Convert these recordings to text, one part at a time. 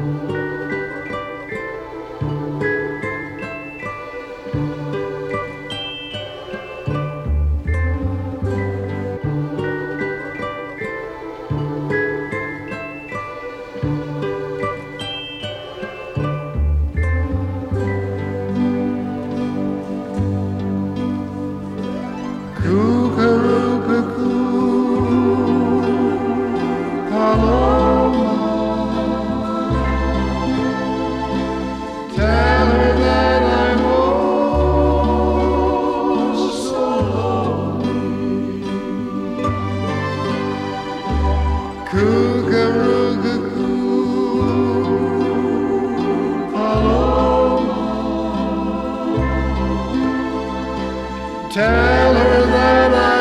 Tell her that I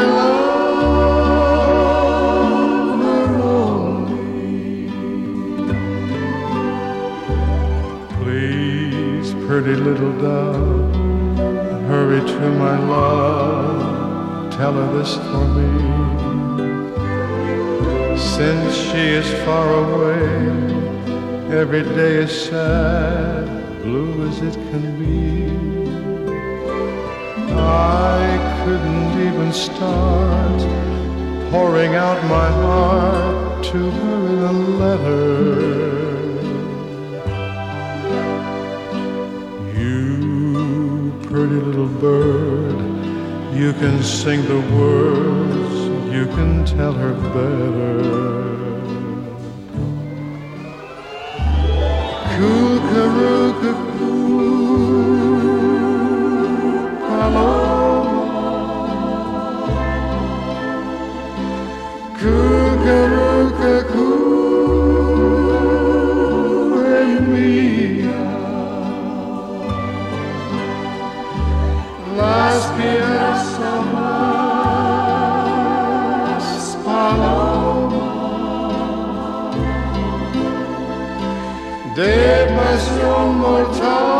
love her only. Please, pretty little dove, hurry to my love. Tell her this for me. Since she is far away, every day is sad, blue as it can be. I couldn't even start pouring out my heart to her in a letter. You pretty little bird, you can sing the words, you can tell her better. Coo-ca-roo-ca-coo, Coo-ca-roo-ca-coo, hey mia, las piazza más paloma, de pasión mortal.